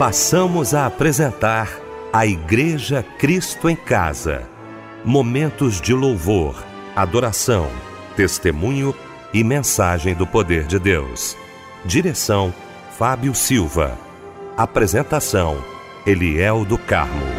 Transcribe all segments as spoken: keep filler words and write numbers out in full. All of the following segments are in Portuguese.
Passamos a apresentar a Igreja Cristo em Casa. Momentos de louvor, adoração, testemunho e mensagem do poder de Deus. Direção: Fábio Silva. Apresentação: Eliel do Carmo.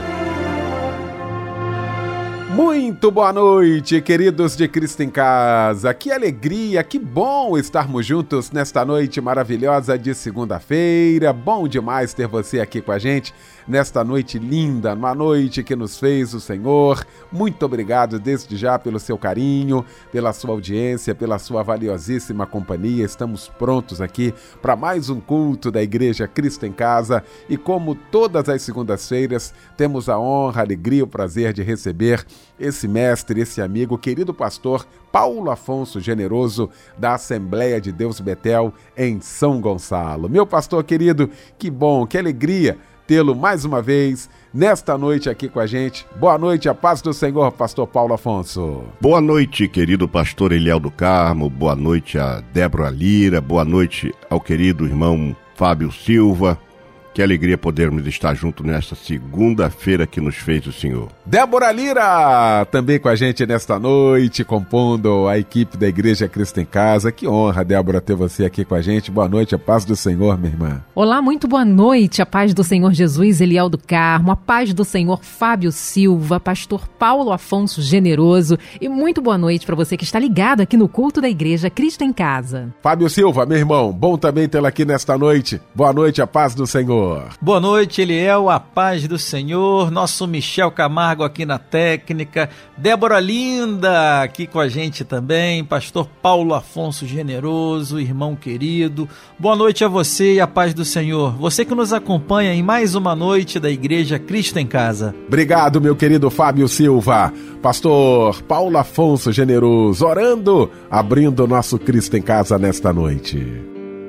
Muito boa noite, queridos de Cristo em Casa. Que alegria, que bom estarmos juntos nesta noite maravilhosa de segunda-feira. Bom demais ter você aqui com a gente nesta noite linda, uma noite que nos fez o Senhor. Muito obrigado desde já pelo seu carinho, pela sua audiência, pela sua valiosíssima companhia. Estamos prontos aqui para mais um culto da Igreja Cristo em Casa e, como todas as segundas-feiras, temos a honra, a alegria, o prazer de receber esse mestre, esse amigo, querido pastor Paulo Afonso Generoso, da Assembleia de Deus Betel, em São Gonçalo. Meu pastor querido, que bom, que alegria tê-lo mais uma vez nesta noite aqui com a gente. Boa noite, a paz do Senhor, pastor Paulo Afonso. Boa noite, querido pastor Eliel do Carmo, boa noite a Débora Lira, boa noite ao querido irmão Fábio Silva. Que alegria podermos estar juntos nesta segunda-feira que nos fez o Senhor. Débora Lira, também com a gente nesta noite, compondo a equipe da Igreja Cristo em Casa. Que honra, Débora, ter você aqui com a gente. Boa noite, a paz do Senhor, minha irmã. Olá, muito boa noite, a paz do Senhor Jesus, Eliel do Carmo, a paz do Senhor Fábio Silva, pastor Paulo Afonso Generoso, e muito boa noite para você que está ligado aqui no culto da Igreja Cristo em Casa. Fábio Silva, meu irmão, bom também tê-lo aqui nesta noite. Boa noite, a paz do Senhor. Boa noite, Eliel, a paz do Senhor, nosso Michel Camargo aqui na técnica, Débora Linda aqui com a gente também, pastor Paulo Afonso Generoso, irmão querido, boa noite a você e a paz do Senhor, você que nos acompanha em mais uma noite da Igreja Cristo em Casa. Obrigado, meu querido Fábio Silva, pastor Paulo Afonso Generoso, orando, abrindo o nosso Cristo em Casa nesta noite.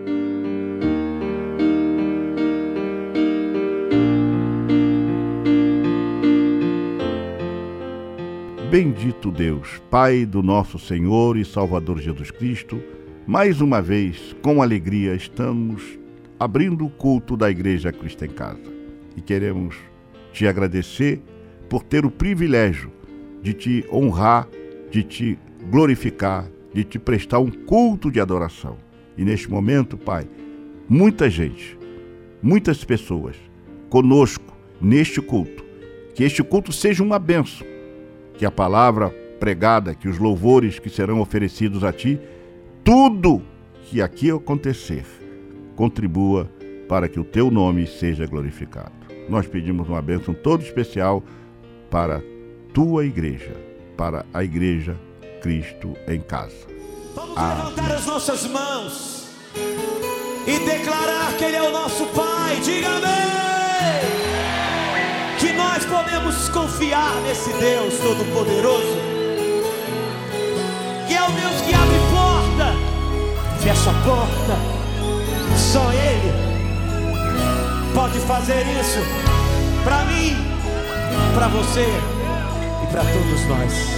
Bendito Deus, Pai do nosso Senhor e Salvador Jesus Cristo, mais uma vez, com alegria, estamos abrindo o culto da Igreja Cristo em Casa. E queremos te agradecer por ter o privilégio de te honrar, de te glorificar, de te prestar um culto de adoração. E neste momento, Pai, muita gente, muitas pessoas conosco neste culto, que este culto seja uma bênção, que a palavra pregada, que os louvores que serão oferecidos a Ti, tudo que aqui acontecer, contribua para que o Teu nome seja glorificado. Nós pedimos uma bênção toda especial para a Tua Igreja, para a Igreja Cristo em Casa. Vamos levantar as nossas mãos e declarar que Ele é o nosso Pai. Diga amém! Que nós podemos confiar nesse Deus Todo-Poderoso, que é o Deus que abre porta, fecha a porta. Só Ele pode fazer isso para mim, para você e para todos nós.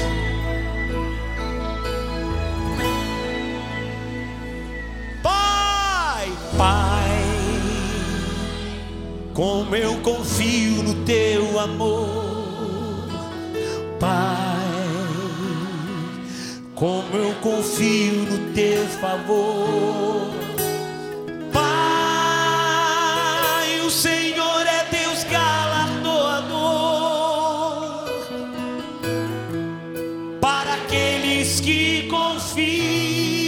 Pai, Pai, como eu confio no Teu amor, Pai, como eu confio no Teu favor, Pai, o Senhor é Deus galardoador para aqueles que confiam.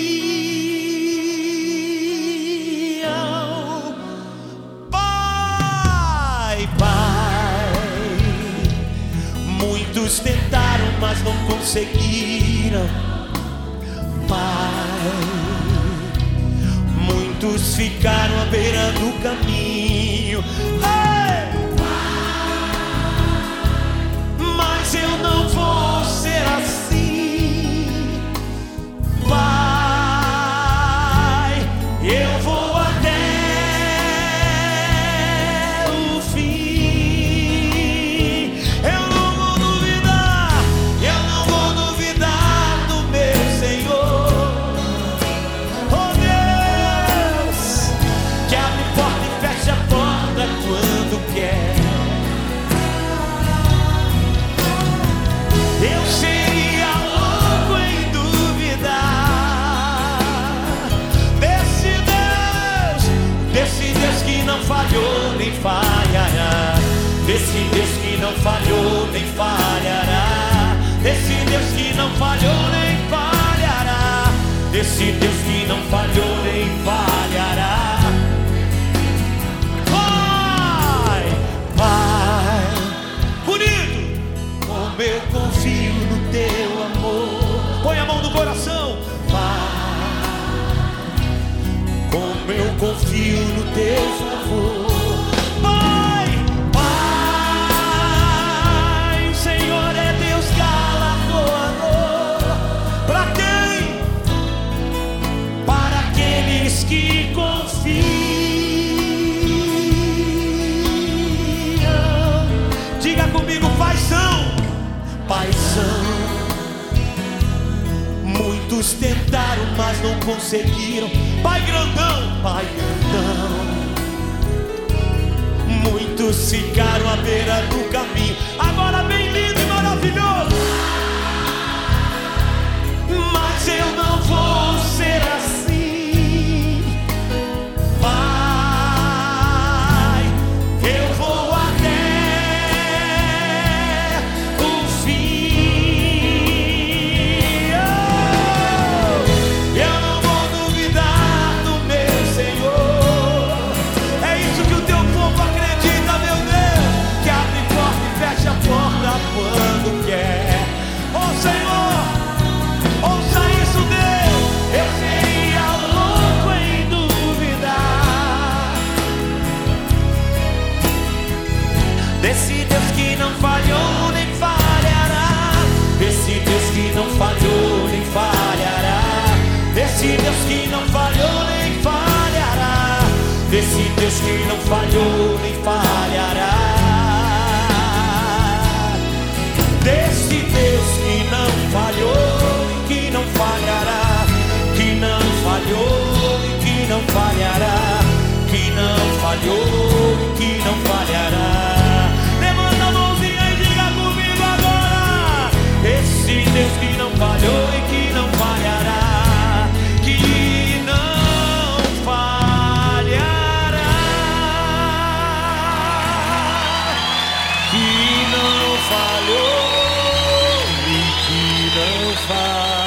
Muitos tentaram, mas não conseguiram, Pai. Muitos ficaram à beira do caminho, Ei! Mas eu não vou ser assim, Pai. Eu vou até o fim. Eu não vou duvidar, eu não vou duvidar do meu Senhor. Oh Deus, que abre porta e fecha a porta quando confio no teu favor. Pai, Pai, Senhor é Deus galardoador. Para quem? Para aqueles que confiam. Diga comigo, paixão, paixão. Muitos tentaram, mas não conseguiram. Pai grandão, Pai grandão. Muitos ficaram à beira do caminho. Agora bem lindo e maravilhoso. Mas eu não vou ser assim. Pai, eu vou até o fim. Eu não vou duvidar do meu Senhor. É isso que o teu povo acredita, meu Deus, que abre porta e fecha a porta quando quer. Oh Senhor, ouça isso, Deus. Eu seria louco em duvidar desse Deus que não falhou nem falhará. Desse Deus que não falhou nem falhará. Desse Deus que não falhou nem falhará. Desse Deus que não falhou nem falhará. Desse Deus que não falhou e que não falhará. Que não falhou e que não falhará. Que não falhou e que não falhará. Levanta a mãozinha e diga comigo agora. Esse Deus que não falhou e que não falhará. Que não falhará. Que não falhou e que não falhará.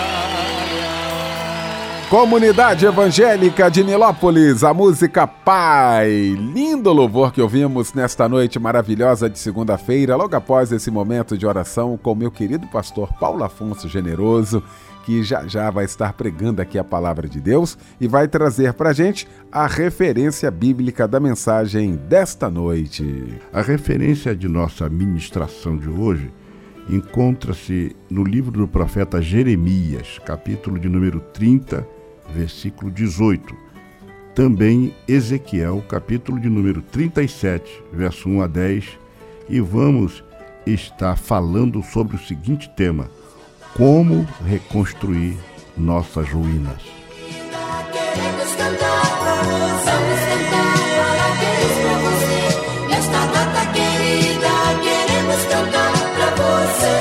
Comunidade Evangélica de Nilópolis, a música Pai. Lindo louvor que ouvimos nesta noite maravilhosa de segunda-feira, logo após esse momento de oração com meu querido pastor Paulo Afonso Generoso, que já já vai estar pregando aqui a palavra de Deus e vai trazer para a gente a referência bíblica da mensagem desta noite. A referência de nossa ministração de hoje encontra-se no livro do profeta Jeremias, capítulo de número trinta, versículo dezoito. Também Ezequiel, capítulo de número trinta e sete, verso um a dez. E vamos estar falando sobre o seguinte tema: como reconstruir nossas ruínas. Queremos cantar pra você, vamos cantar parabéns pra você. Nesta data querida, queremos cantar pra você.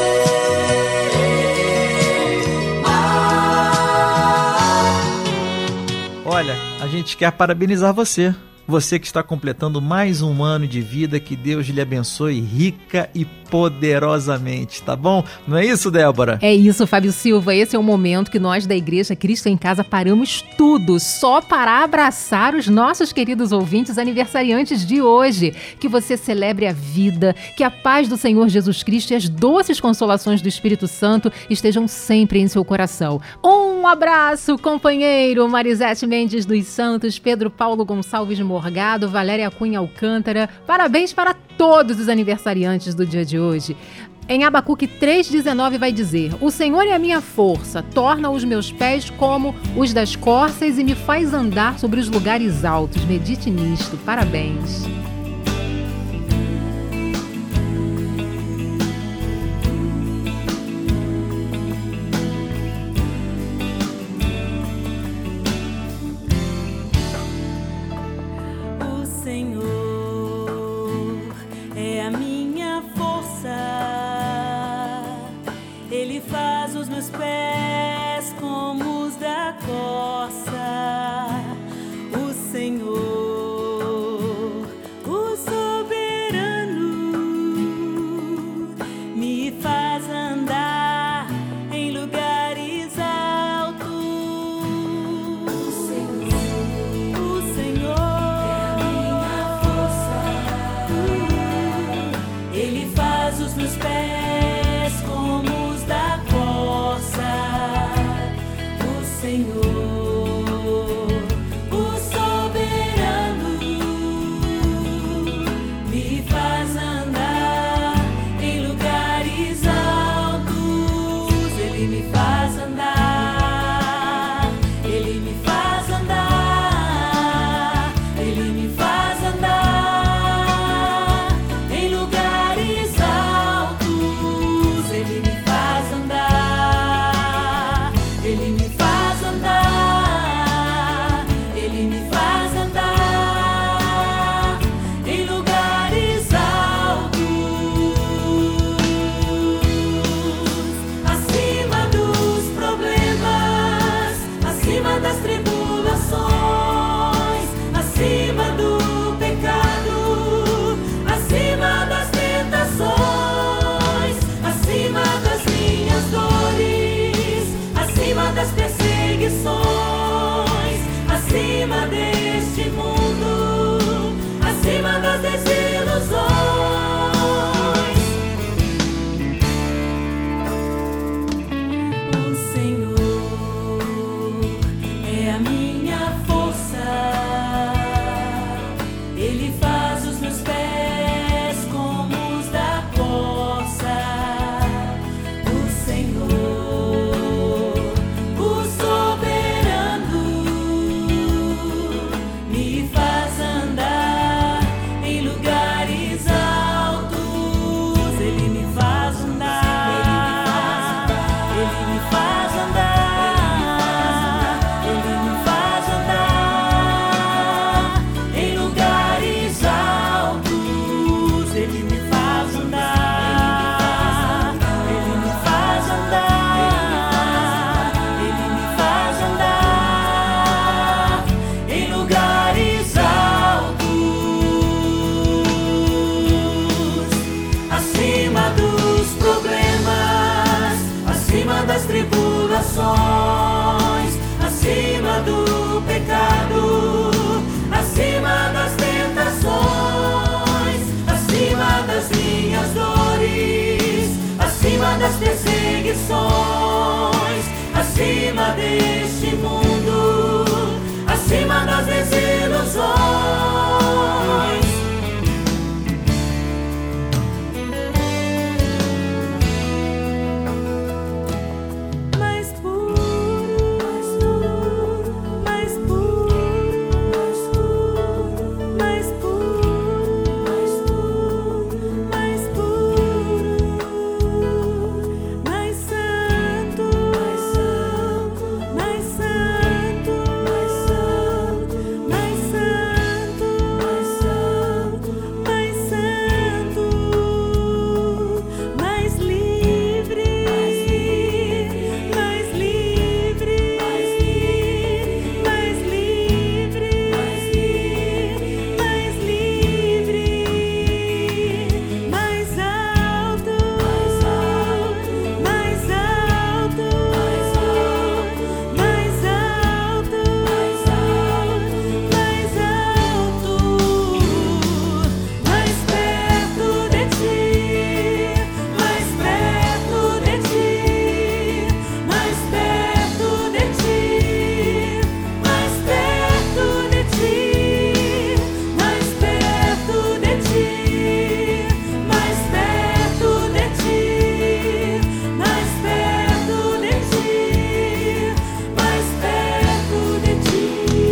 Olha, a gente quer parabenizar você. Você que está completando mais um ano de vida, que Deus lhe abençoe rica e poderosamente, tá bom? Não é isso, Débora? É isso, Fábio Silva. Esse é o momento que nós da Igreja Cristo em Casa paramos tudo só para abraçar os nossos queridos ouvintes aniversariantes de hoje. Que você celebre a vida, que a paz do Senhor Jesus Cristo e as doces consolações do Espírito Santo estejam sempre em seu coração. Um abraço, companheiro Marisete Mendes dos Santos, Pedro Paulo Gonçalves Morgado, Valéria Cunha Alcântara. Parabéns para todos os aniversariantes do dia de hoje. Em Abacuque três, dezenove vai dizer: o Senhor é a minha força, torna os meus pés como os das corças e me faz andar sobre os lugares altos. Medite nisto. Parabéns. Ele faz os meus pés como os da corça. faz andar, Ele me faz andar em lugares altos. Ele me faz andar, Ele me faz andar, Ele me faz andar em lugares altos, acima dos problemas, acima das tribulações, acima do pecado, acima das tentações, acima das minhas dores, acima das perseguições, acima deste mundo, acima das desilusões. Mais puro, mais puro, mais puro, mais puro, mais puro, mais santo, mais santo, mais santo, mais santo, mais santo, mais santo, mais livre, mais livre, mais livre, mais livre, mais alto, mais alto, mais alto, mais alto, mais alto, mais perto de ti, mais perto de ti, mais perto de ti, mais perto de ti, mais perto de ti, mais perto de ti, mais perto de ti, mais perto de ti.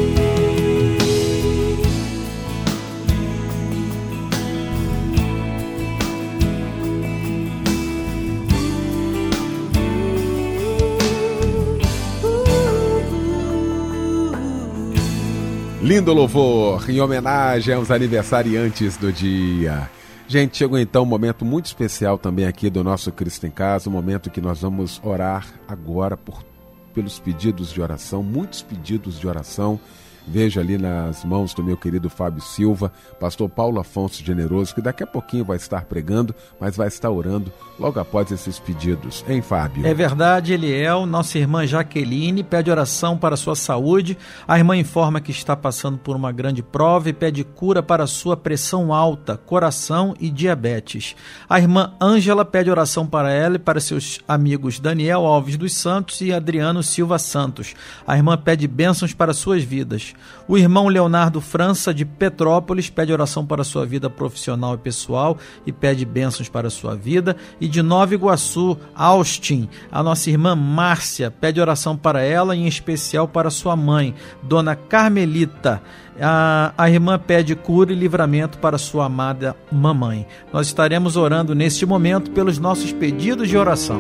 Lindo louvor em homenagem aos aniversariantes do dia. Gente, chegou então um momento muito especial também aqui do nosso Cristo em Casa, um momento que nós vamos orar agora por, pelos pedidos de oração, muitos pedidos de oração. Vejo ali nas mãos do meu querido Fábio Silva, pastor Paulo Afonso Generoso, que daqui a pouquinho vai estar pregando, mas vai estar orando logo após esses pedidos. Hein, Fábio? É verdade, Eliel. Nossa irmã Jaqueline pede oração para a sua saúde. A irmã informa que está passando por uma grande prova e pede cura para a sua pressão alta, coração e diabetes. A irmã Ângela pede oração para ela e para seus amigos Daniel Alves dos Santos e Adriano Silva Santos. A irmã pede bênçãos para suas vidas. O irmão Leonardo França, de Petrópolis, pede oração para sua vida profissional e pessoal e pede bênçãos para sua vida. E de Nova Iguaçu, Austin, a nossa irmã Márcia pede oração para ela e em especial para sua mãe, Dona Carmelita. A, a irmã pede cura e livramento para sua amada mamãe. Nós estaremos orando neste momento pelos nossos pedidos de oração.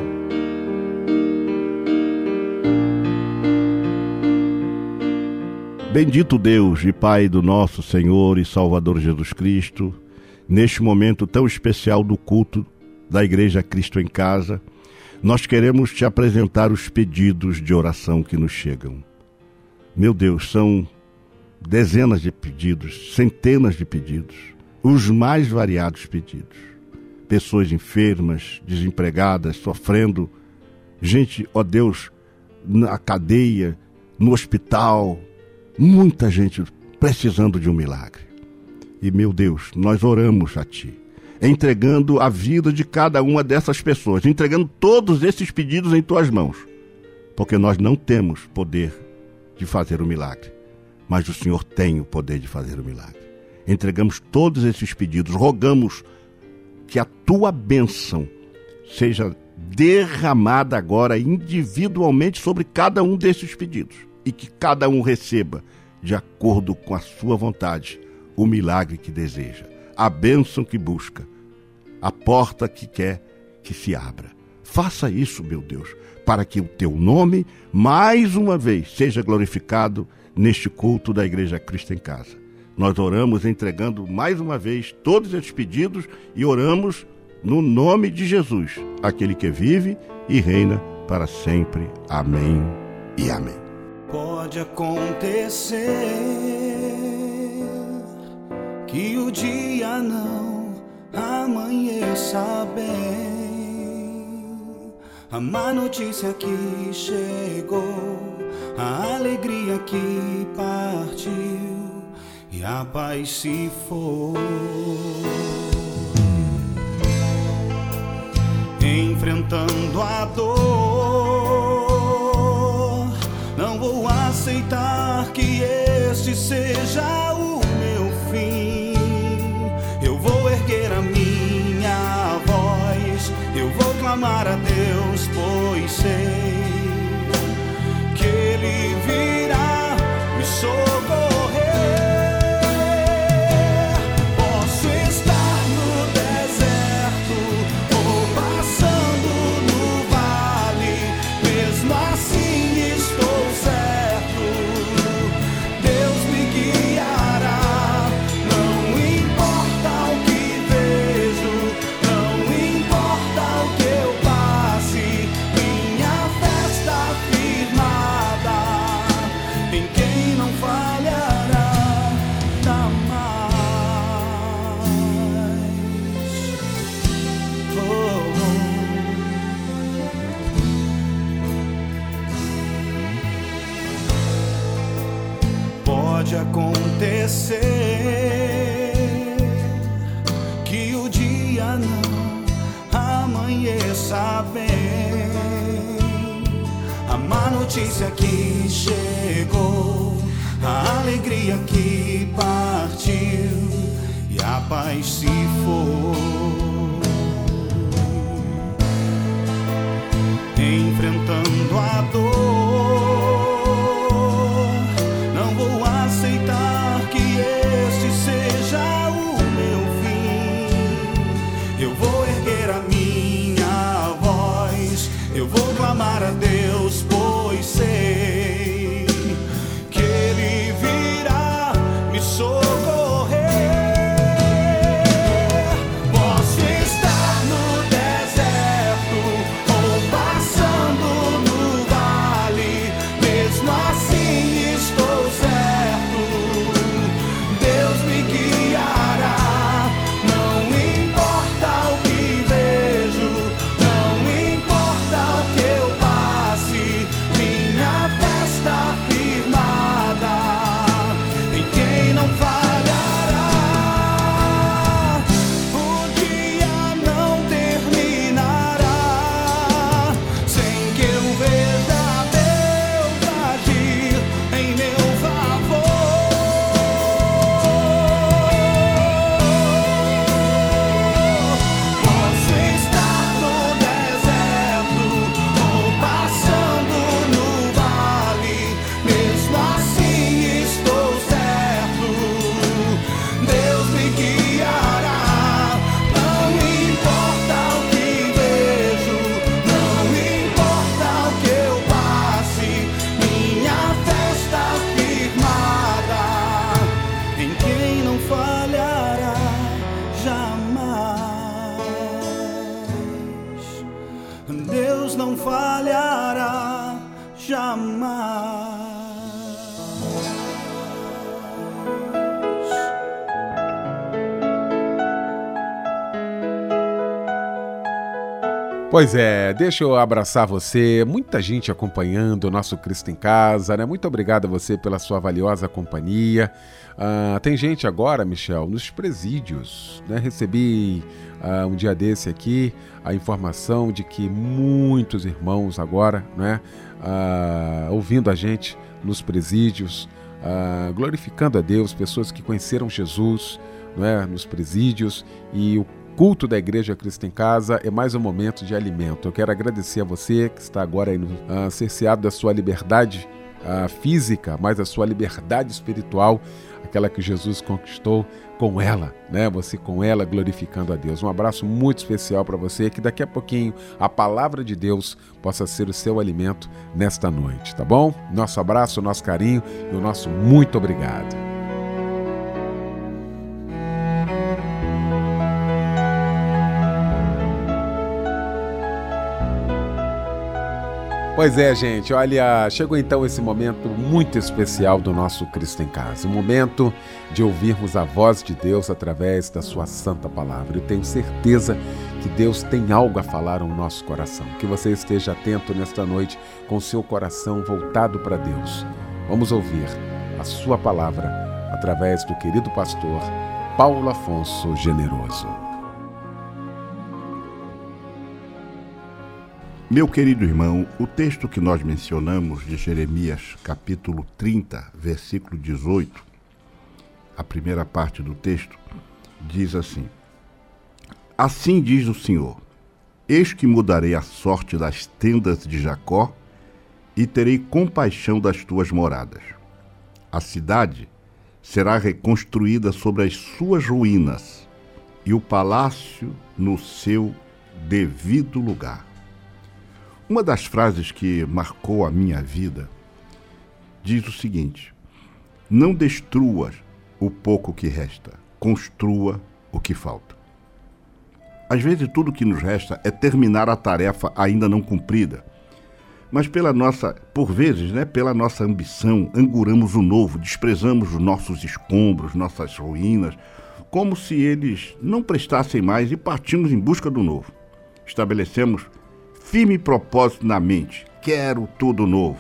Bendito Deus e Pai do nosso Senhor e Salvador Jesus Cristo, neste momento tão especial do culto da Igreja Cristo em Casa, nós queremos te apresentar os pedidos de oração que nos chegam. Meu Deus, são dezenas de pedidos, centenas de pedidos, os mais variados pedidos. Pessoas enfermas, desempregadas, sofrendo, gente, ó Deus, na cadeia, no hospital, muita gente precisando de um milagre. E, meu Deus, nós oramos a Ti, entregando a vida de cada uma dessas pessoas, entregando todos esses pedidos em Tuas mãos, porque nós não temos poder de fazer o milagre, mas o Senhor tem o poder de fazer o milagre. Entregamos todos esses pedidos, rogamos que a Tua bênção seja derramada agora individualmente sobre cada um desses pedidos, e que cada um receba, de acordo com a sua vontade, o milagre que deseja, a bênção que busca, a porta que quer que se abra. Faça isso, meu Deus, para que o teu nome, mais uma vez, seja glorificado neste culto da Igreja Cristo em Casa. Nós oramos entregando mais uma vez todos esses pedidos e oramos no nome de Jesus, aquele que vive e reina para sempre. Amém e amém. Pode acontecer que o dia não amanheça bem. A má notícia que chegou, a alegria que partiu e a paz se foi. Enfrentando a dor, não vou aceitar que este seja o meu fim. Eu vou erguer a minha voz, eu vou clamar a Deus, pois sei que Ele virá me socorrer. Posso estar no deserto ou passando no vale, mesmo assim estou certo, Deus me guiará. Não importa o que vejo, não importa o que eu passe, minha fé está firmada em quem não falhará jamais. Oh, oh. Pode acontecer que o dia não amanheça bem. A má notícia que chegou, a alegria que partiu e a paz se foi. Enfrentando a dor, não vou aceitar que este seja o meu fim. Eu vou erguer a minha voz, eu vou clamar a Deus, pois sei que Ele virá me socorrer. Posso estar no deserto ou passando no vale, mesmo assim estou certo, Deus me guiará. Não importa o que vejo, não importa o que eu passe, minha fé está firmada em quem não falhará. O dia não terminará sem que eu veja Deus agir em meu favor. Posso estar no deserto ou passando no vale, mesmo assim estou certo, Deus me guiará. Não importa o que vejo, não importa o que eu passe, minha fé está firmada em quem não falhará jamais. Deus não falhará jamais. Pois é, deixa eu abraçar você, muita gente acompanhando o nosso Cristo em Casa, né? Muito obrigado a você pela sua valiosa companhia. Ah, tem gente agora, Michel, nos presídios, né? Recebi ah, um dia desse aqui a informação de que muitos irmãos agora, né? Ah, ouvindo a gente nos presídios, ah, glorificando a Deus, pessoas que conheceram Jesus, né? Nos presídios, e o culto da Igreja Cristo em Casa é mais um momento de alimento. Eu quero agradecer a você que está agora aí no, uh, cerceado da sua liberdade uh, física, mas a sua liberdade espiritual, aquela que Jesus conquistou com ela, né? Você com ela glorificando a Deus. Um abraço muito especial para você, que daqui a pouquinho a palavra de Deus possa ser o seu alimento nesta noite, tá bom? Nosso abraço, nosso carinho e o nosso muito obrigado. Pois é, gente, olha, chegou então esse momento muito especial do nosso Cristo em Casa, o momento de ouvirmos a voz de Deus através da sua santa palavra. Eu tenho certeza que Deus tem algo a falar no nosso coração, que você esteja atento nesta noite com o seu coração voltado para Deus. Vamos ouvir a sua palavra através do querido pastor Paulo Afonso Generoso. Meu querido irmão, o texto que nós mencionamos de Jeremias, capítulo trinta, versículo dezoito, a primeira parte do texto, diz assim: Assim diz o Senhor, eis que mudarei a sorte das tendas de Jacó e terei compaixão das tuas moradas. A cidade será reconstruída sobre as suas ruínas e o palácio no seu devido lugar. Uma das frases que marcou a minha vida diz o seguinte: não destruas o pouco que resta, construa o que falta. Às vezes tudo que nos resta é terminar a tarefa ainda não cumprida, mas pela nossa, por vezes, né, pela nossa ambição, anguramos o novo, desprezamos os nossos escombros, nossas ruínas, como se eles não prestassem mais e partimos em busca do novo. Estabelecemos firme propósito na mente, quero tudo novo.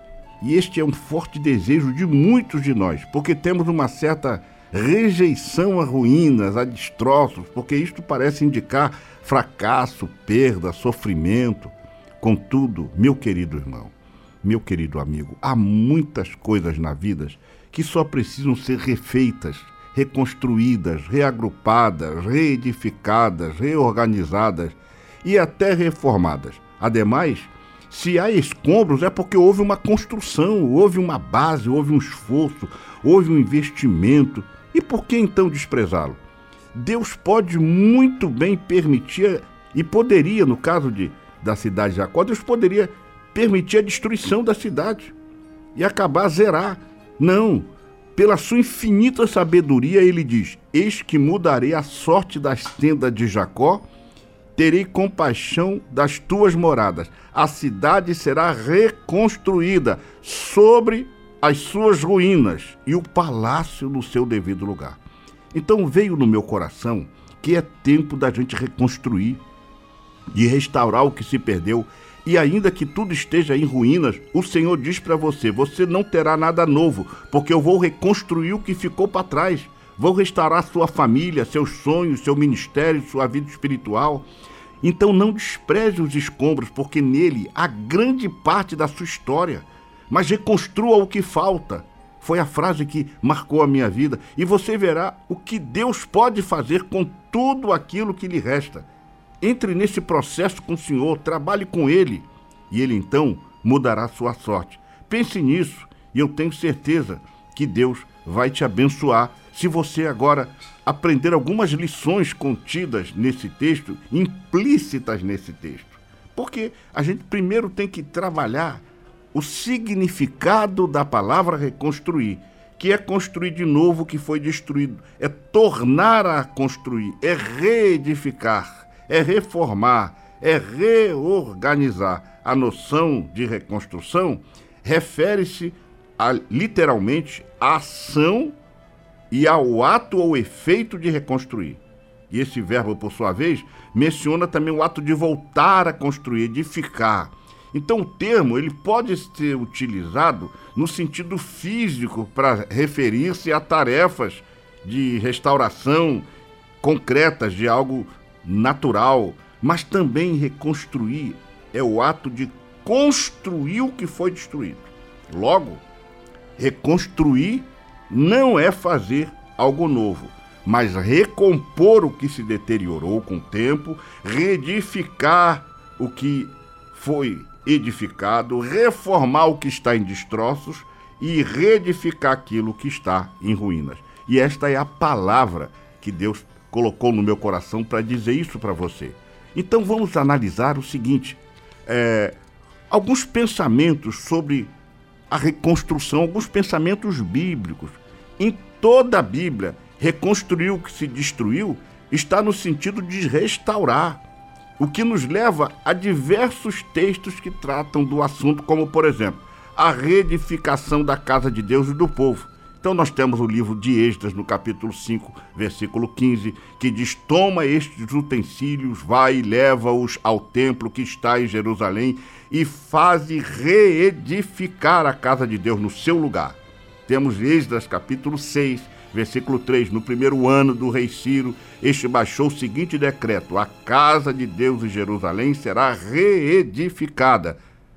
E este é um forte desejo de muitos de nós, porque temos uma certa rejeição a ruínas, a destroços, porque isto parece indicar fracasso, perda, sofrimento. Contudo, meu querido irmão, meu querido amigo, há muitas coisas na vida que só precisam ser refeitas, reconstruídas, reagrupadas, reedificadas, reorganizadas e até reformadas. Ademais, se há escombros é porque houve uma construção, houve uma base, houve um esforço, houve um investimento. E por que então desprezá-lo? Deus pode muito bem permitir, e poderia, no caso de, da cidade de Jacó, Deus poderia permitir a destruição da cidade e acabar, zerar. Não, pela sua infinita sabedoria ele diz: eis que mudarei a sorte das tendas de Jacó, terei compaixão das tuas moradas. A cidade será reconstruída sobre as suas ruínas e o palácio no seu devido lugar. Então veio no meu coração que é tempo da gente reconstruir, de restaurar o que se perdeu. E ainda que tudo esteja em ruínas, o Senhor diz para você: você não terá nada novo, porque eu vou reconstruir o que ficou para trás. Vou restaurar sua família, seus sonhos, seu ministério, sua vida espiritual. Então não despreze os escombros, porque nele há grande parte da sua história. Mas reconstrua o que falta. Foi a frase que marcou a minha vida. E você verá o que Deus pode fazer com tudo aquilo que lhe resta. Entre nesse processo com o Senhor, trabalhe com Ele, e Ele então mudará a sua sorte. Pense nisso, e eu tenho certeza que Deus vai te abençoar se você agora aprender algumas lições contidas nesse texto, implícitas nesse texto. Porque a gente primeiro tem que trabalhar o significado da palavra reconstruir, que é construir de novo o que foi destruído, é tornar a construir, é reedificar, é reformar, é reorganizar. A noção de reconstrução refere-se a, literalmente à ação e ao ato ou efeito de reconstruir. E esse verbo, por sua vez, menciona também o ato de voltar a construir, edificar. Então o termo ele pode ser utilizado no sentido físico para referir-se a tarefas de restauração concretas de algo natural, mas também reconstruir é o ato de construir o que foi destruído. Logo, reconstruir não é fazer algo novo, mas recompor o que se deteriorou com o tempo, reedificar o que foi edificado, reformar o que está em destroços e reedificar aquilo que está em ruínas. E esta é a palavra que Deus colocou no meu coração para dizer isso para você. Então vamos analisar o seguinte, é, alguns pensamentos sobre a reconstrução, alguns pensamentos bíblicos. Em toda a Bíblia, reconstruir o que se destruiu está no sentido de restaurar, o que nos leva a diversos textos que tratam do assunto, como, por exemplo, a reedificação da casa de Deus e do povo. Então nós temos o livro de Esdras, no capítulo cinco, versículo quinze, que diz: toma estes utensílios, vai e leva-os ao templo que está em Jerusalém e faze reedificar a casa de Deus no seu lugar. Temos Esdras, capítulo seis, versículo três, no primeiro ano do rei Ciro, este baixou o seguinte decreto: a casa de Deus em Jerusalém será reedificada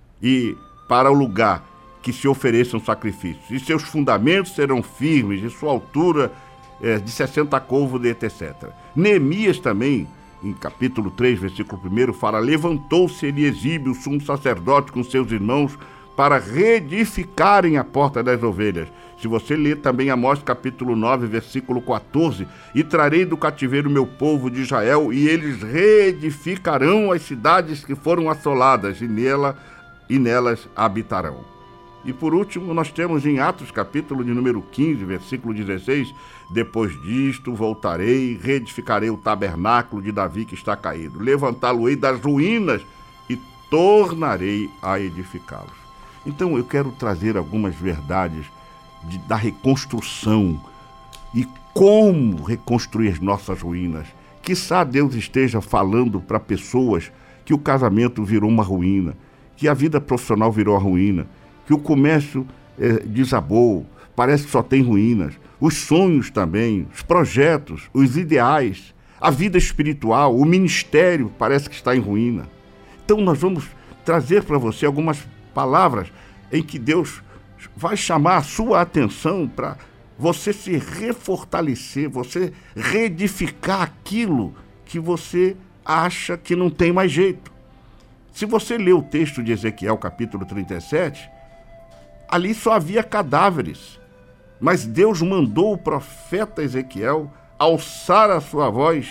e para o lugar que se ofereçam sacrifícios, e seus fundamentos serão firmes, e sua altura é, de sessenta côvados, etcétera. Neemias também, em capítulo três, versículo um, fala: levantou-se Eliesibe, o sumo sacerdote, com seus irmãos, para reedificarem a porta das ovelhas. Se você ler também Amós capítulo nove, versículo quatorze, e trarei do cativeiro meu povo de Israel, e eles reedificarão as cidades que foram assoladas, e, nela, e nelas habitarão. E por último, nós temos em Atos capítulo de número quinze, versículo dezesseis, depois disto voltarei, reedificarei o tabernáculo de Davi que está caído, levantá-lo-ei das ruínas e tornarei a edificá-los. Então eu quero trazer algumas verdades de, da reconstrução e como reconstruir as nossas ruínas. Quizá Deus esteja falando para pessoas que o casamento virou uma ruína, que a vida profissional virou a ruína, que o comércio é, desabou, parece que só tem ruínas, os sonhos também, os projetos, os ideais, a vida espiritual, o ministério parece que está em ruína. Então nós vamos trazer para você algumas palavras em que Deus vai chamar a sua atenção para você se refortalecer, você reedificar aquilo que você acha que não tem mais jeito. Se você ler o texto de Ezequiel, capítulo trinta e sete, ali só havia cadáveres, mas Deus mandou o profeta Ezequiel alçar a sua voz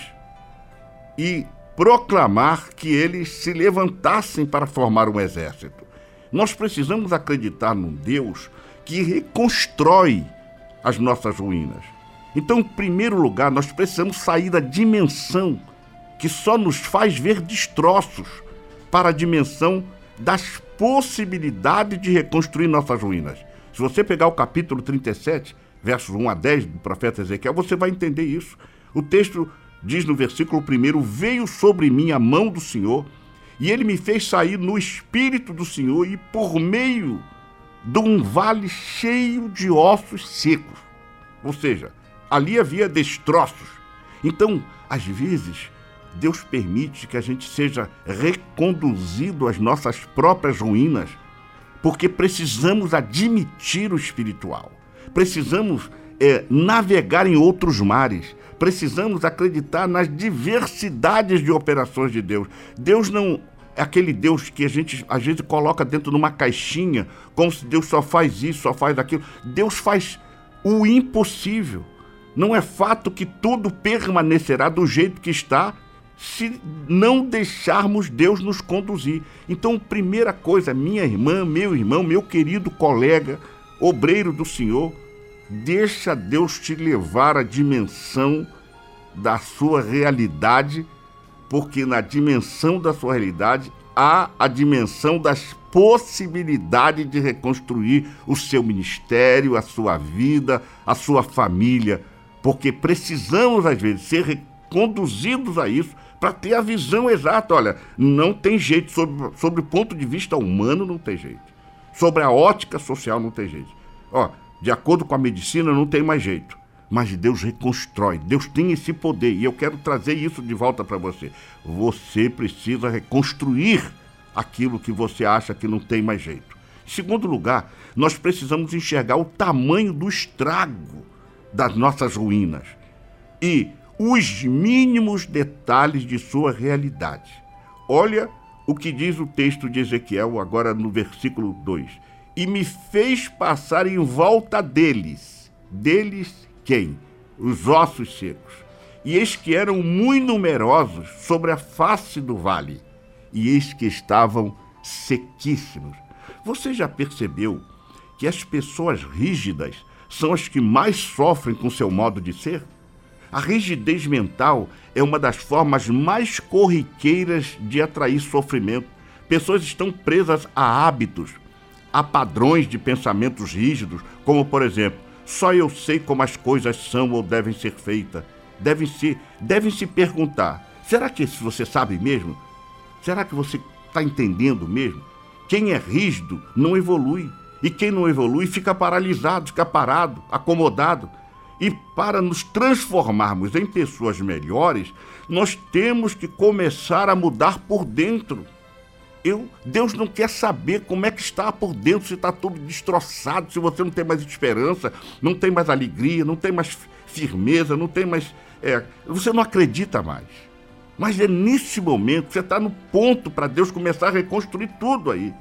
e proclamar que eles se levantassem para formar um exército. Nós precisamos acreditar num Deus que reconstrói as nossas ruínas. Então, em primeiro lugar, nós precisamos sair da dimensão que só nos faz ver destroços para a dimensão das possibilidades de reconstruir nossas ruínas. Se você pegar o capítulo trinta e sete, versos um a dez do profeta Ezequiel, você vai entender isso. O texto diz no versículo primeiro: veio sobre mim a mão do Senhor, e ele me fez sair no espírito do Senhor e por meio de um vale cheio de ossos secos. Ou seja, ali havia destroços. Então, às vezes, Deus permite que a gente seja reconduzido às nossas próprias ruínas, porque precisamos admitir o espiritual, precisamos é, navegar em outros mares, precisamos acreditar nas diversidades de operações de Deus. Deus não é aquele Deus que a gente às vezes coloca dentro de uma caixinha, como se Deus só faz isso, só faz aquilo. Deus faz o impossível. Não é fato que tudo permanecerá do jeito que está, se não deixarmos Deus nos conduzir. Então, primeira coisa, minha irmã, meu irmão, meu querido colega, obreiro do Senhor, deixa Deus te levar à dimensão da sua realidade, porque na dimensão da sua realidade há a dimensão das possibilidades de reconstruir o seu ministério, a sua vida, a sua família, porque precisamos, às vezes, ser conduzidos a isso para ter a visão exata. Olha, não tem jeito, sobre, sobre o ponto de vista humano não tem jeito, sobre a ótica social não tem jeito. Ó, de acordo com a medicina não tem mais jeito, mas Deus reconstrói, Deus tem esse poder, e eu quero trazer isso de volta para você. Você precisa reconstruir aquilo que você acha que não tem mais jeito. Em segundo lugar, nós precisamos enxergar o tamanho do estrago das nossas ruínas e os mínimos detalhes de sua realidade. Olha o que diz o texto de Ezequiel agora no versículo dois. e me fez passar em volta deles. Deles quem? Os ossos secos. E eis que eram muito numerosos sobre a face do vale, e eis que estavam sequíssimos. Você já percebeu que as pessoas rígidas são as que mais sofrem com seu modo de ser? A rigidez mental é uma das formas mais corriqueiras de atrair sofrimento. Pessoas estão presas a hábitos, a padrões de pensamentos rígidos, como, por exemplo, só eu sei como as coisas são ou devem ser feitas. Devem se, devem se perguntar, será que você sabe mesmo? Será que você está entendendo mesmo? Quem é rígido não evolui. E quem não evolui fica paralisado, fica parado, acomodado. E para nos transformarmos em pessoas melhores, nós temos que começar a mudar por dentro. Eu, Deus não quer saber como é que está por dentro, se está tudo destroçado, se você não tem mais esperança, não tem mais alegria, não tem mais firmeza, não tem mais... É, você não acredita mais. Mas é nesse momento que você está no ponto para Deus começar a reconstruir tudo aí.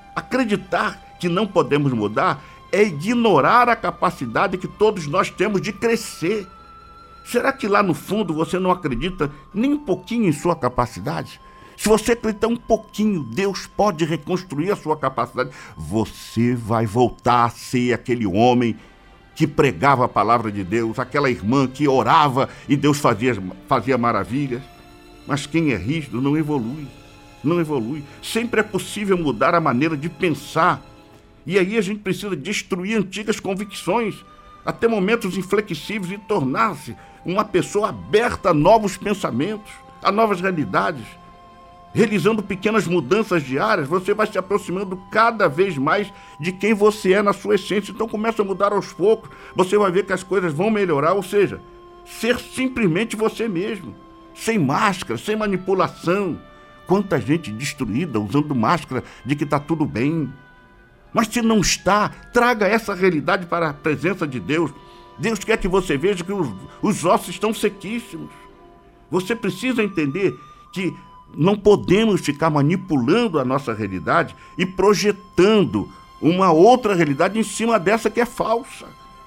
Acreditar que não podemos mudar é ignorar a capacidade que todos nós temos de crescer. Será que lá no fundo você não acredita nem um pouquinho em sua capacidade? Se você acreditar um pouquinho, Deus pode reconstruir a sua capacidade. Você vai voltar a ser aquele homem que pregava a palavra de Deus, aquela irmã que orava e Deus fazia, fazia maravilhas. Mas quem é rígido não evolui, não evolui. Sempre é possível mudar a maneira de pensar. E aí a gente precisa destruir antigas convicções, até momentos inflexíveis, e tornar-se uma pessoa aberta a novos pensamentos, a novas realidades. Realizando pequenas mudanças diárias, você vai se aproximando cada vez mais de quem você é na sua essência. Então começa a mudar aos poucos, você vai ver que as coisas vão melhorar, ou seja, ser simplesmente você mesmo, sem máscara, sem manipulação. Quanta gente destruída usando máscara de que está tudo bem. Mas se não está, traga essa realidade para a presença de Deus. Deus quer que você veja que os, os ossos estão sequíssimos. Você precisa entender que não podemos ficar manipulando a nossa realidade e projetando uma outra realidade em cima dessa que é falsa.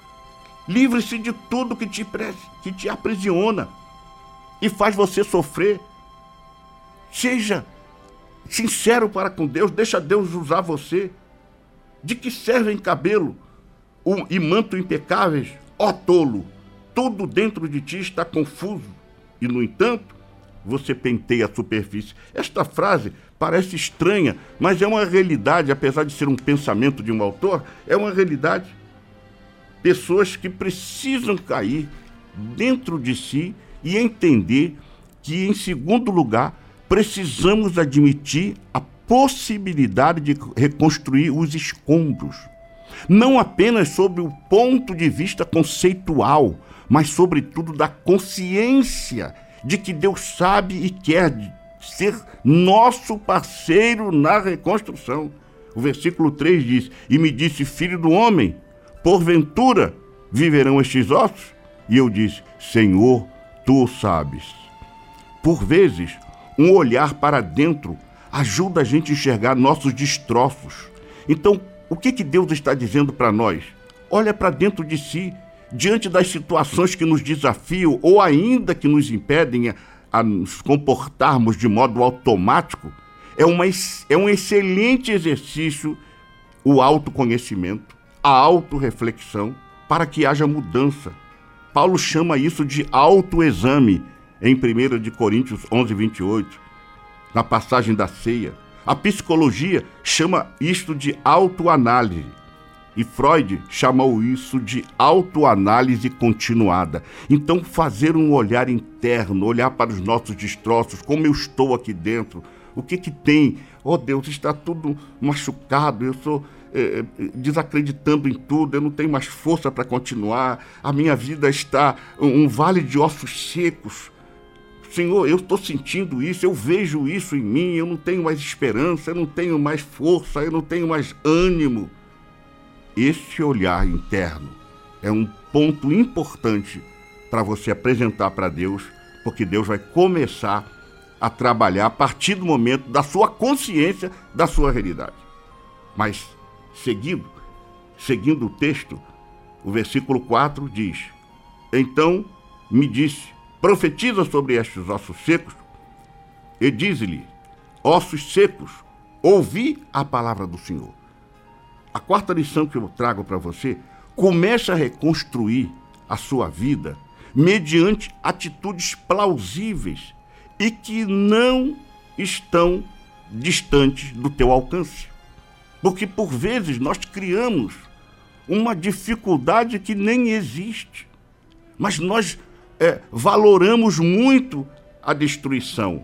Livre-se de tudo que te, que te aprisiona e faz você sofrer. Seja sincero para com Deus, deixa Deus usar você. De que servem cabelo e manto impecáveis? Ó tolo, tudo dentro de ti está confuso e, no entanto, você penteia a superfície. Esta frase parece estranha, mas é uma realidade, apesar de ser um pensamento de um autor, é uma realidade. Pessoas que precisam cair dentro de si e entender que, em segundo lugar, precisamos admitir a possibilidade de reconstruir os escombros. Não apenas sob o ponto de vista conceitual, mas sobretudo da consciência de que Deus sabe e quer ser nosso parceiro na reconstrução. O versículo três diz: e me disse, filho do homem, porventura viverão estes ossos? E eu disse, Senhor, tu o sabes. Por vezes, um olhar para dentro ajuda a gente a enxergar nossos destroços. Então, o que, que Deus está dizendo para nós? Olha para dentro de si, diante das situações que nos desafiam ou ainda que nos impedem a, a nos comportarmos de modo automático. É, uma, é um excelente exercício o autoconhecimento, a autorreflexão, para que haja mudança. Paulo chama isso de autoexame em primeira Coríntios onze, vinte e oito, na passagem da ceia. A psicologia chama isto de autoanálise. E Freud chamou isso de autoanálise continuada. Então, fazer um olhar interno, olhar para os nossos destroços, como eu estou aqui dentro, o que que tem? Oh Deus, está tudo machucado, eu estou é, desacreditando em tudo, eu não tenho mais força para continuar, a minha vida está um, um vale de ossos secos. Senhor, eu estou sentindo isso, eu vejo isso em mim, eu não tenho mais esperança, eu não tenho mais força, eu não tenho mais ânimo. Esse olhar interno é um ponto importante para você apresentar para Deus, porque Deus vai começar a trabalhar a partir do momento da sua consciência da sua realidade. Mas seguindo, seguindo o texto, o versículo quatro diz: então me disse, profetiza sobre estes ossos secos, e diz-lhe, ossos secos, ouvi a palavra do Senhor. A quarta lição que eu trago para você: comece a reconstruir a sua vida mediante atitudes plausíveis e que não estão distantes do teu alcance. Porque por vezes nós criamos uma dificuldade que nem existe, mas nós é, valoramos muito a destruição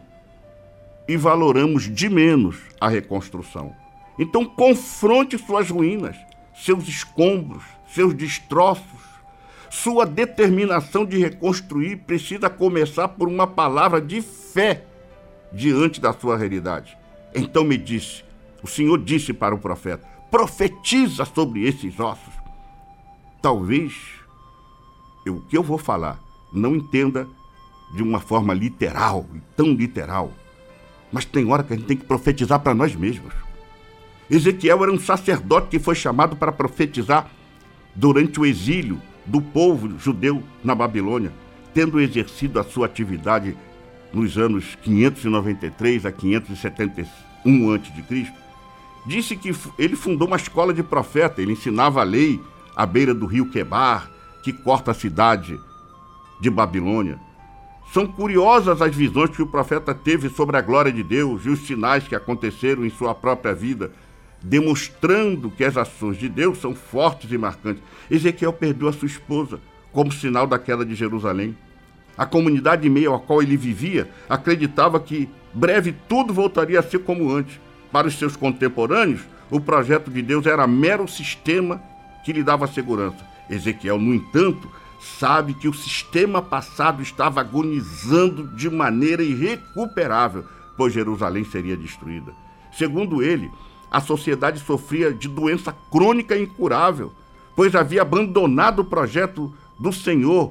e valoramos de menos a reconstrução. Então confronte suas ruínas, seus escombros, seus destroços. Sua determinação de reconstruir precisa começar por uma palavra de fé diante da sua realidade. Então me disse, o Senhor disse para o profeta, profetiza sobre esses ossos. Talvez eu, o que eu vou falar não entenda de uma forma literal, tão literal, mas tem hora que a gente tem que profetizar para nós mesmos. Ezequiel era um sacerdote que foi chamado para profetizar durante o exílio do povo judeu na Babilônia, tendo exercido a sua atividade nos anos quinhentos e noventa e três a quinhentos e setenta e um antes de Cristo. Disse que ele fundou uma escola de profeta, ele ensinava a lei à beira do rio Quebar, que corta a cidade de Babilônia. São curiosas as visões que o profeta teve sobre a glória de Deus e os sinais que aconteceram em sua própria vida, demonstrando que as ações de Deus são fortes e marcantes. Ezequiel perdeu a sua esposa como sinal da queda de Jerusalém. A comunidade em meio à qual ele vivia acreditava que breve tudo voltaria a ser como antes. Para os seus contemporâneos, o projeto de Deus era mero sistema que lhe dava segurança. Ezequiel, no entanto, sabe que o sistema passado estava agonizando de maneira irrecuperável, pois Jerusalém seria destruída. Segundo ele, a sociedade sofria de doença crônica e incurável, pois havia abandonado o projeto do Senhor,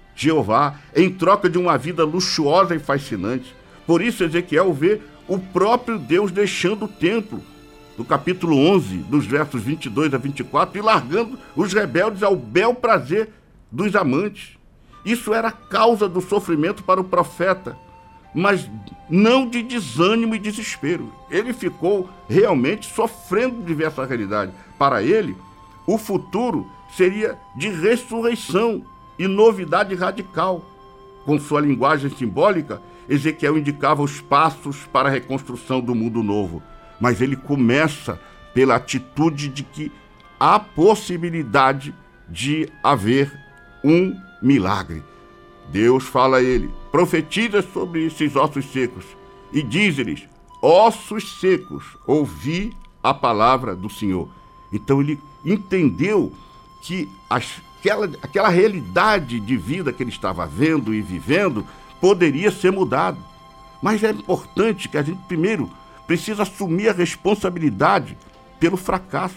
Jeová, em troca de uma vida luxuosa e fascinante. Por isso, Ezequiel vê o próprio Deus deixando o templo, no capítulo onze, dos versos vinte e dois a vinte e quatro, e largando os rebeldes ao bel prazer dos amantes. Isso era a causa do sofrimento para o profeta, mas não de desânimo e desespero. Ele ficou realmente sofrendo de ver essa realidade. Para ele, o futuro seria de ressurreição e novidade radical. Com sua linguagem simbólica, Ezequiel indicava os passos para a reconstrução do mundo novo. Mas ele começa pela atitude de que há possibilidade de haver um milagre. Deus fala a ele, profetiza sobre esses ossos secos e diz-lhes, ossos secos, ouvi a palavra do Senhor. Então ele entendeu que as, aquela, aquela realidade de vida que ele estava vendo e vivendo poderia ser mudado. Mas é importante que a gente primeiro precisa assumir a responsabilidade pelo fracasso.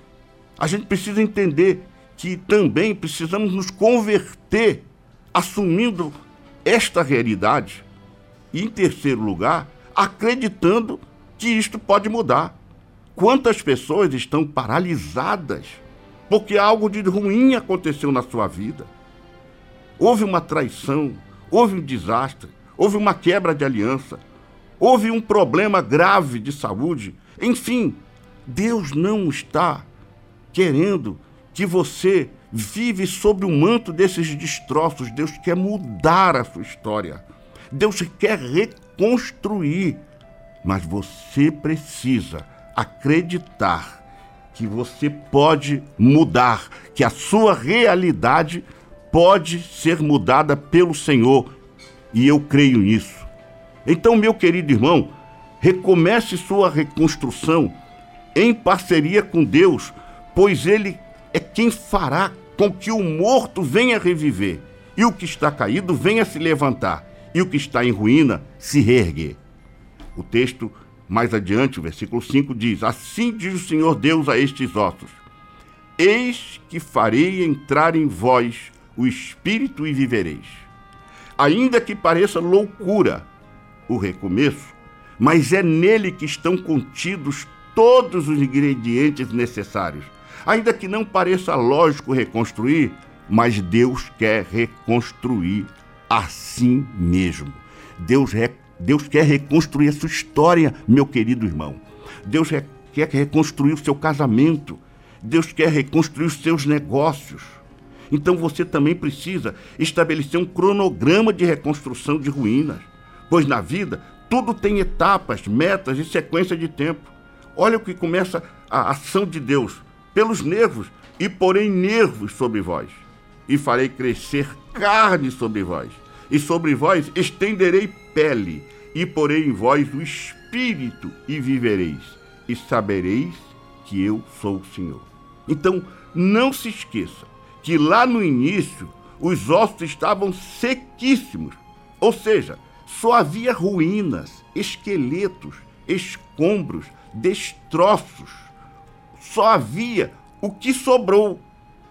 A gente precisa entender que também precisamos nos converter assumindo esta realidade e, em terceiro lugar, acreditando que isto pode mudar. Quantas pessoas estão paralisadas porque algo de ruim aconteceu na sua vida? Houve uma traição, houve um desastre, houve uma quebra de aliança, houve um problema grave de saúde. Enfim, Deus não está querendo que você vive sob o manto desses destroços. Deus quer mudar a sua história. Deus quer reconstruir. Mas você precisa acreditar que você pode mudar, que a sua realidade pode ser mudada pelo Senhor. E eu creio nisso. Então, meu querido irmão, recomece sua reconstrução em parceria com Deus, pois Ele é quem fará com que o morto venha reviver, e o que está caído venha se levantar, e o que está em ruína se reerguer. O texto, mais adiante, o versículo cinco, diz, assim diz o Senhor Deus a estes ossos, eis que farei entrar em vós o Espírito e vivereis. Ainda que pareça loucura o recomeço, mas é nele que estão contidos todos os ingredientes necessários. Ainda que não pareça lógico reconstruir, mas Deus quer reconstruir assim mesmo. Deus, re... Deus quer reconstruir a sua história, meu querido irmão. Deus re... quer reconstruir o seu casamento. Deus quer reconstruir os seus negócios. Então você também precisa estabelecer um cronograma de reconstrução de ruínas. Pois na vida, tudo tem etapas, metas e sequência de tempo. Olha o que começa a ação de Deus. Pelos nervos, e porém nervos sobre vós. E farei crescer carne sobre vós. E sobre vós estenderei pele. E porei em vós o espírito, e vivereis. E sabereis que eu sou o Senhor. Então, não se esqueça que lá no início, os ossos estavam sequíssimos. Ou seja, só havia ruínas, esqueletos, escombros, destroços. Só havia o que sobrou,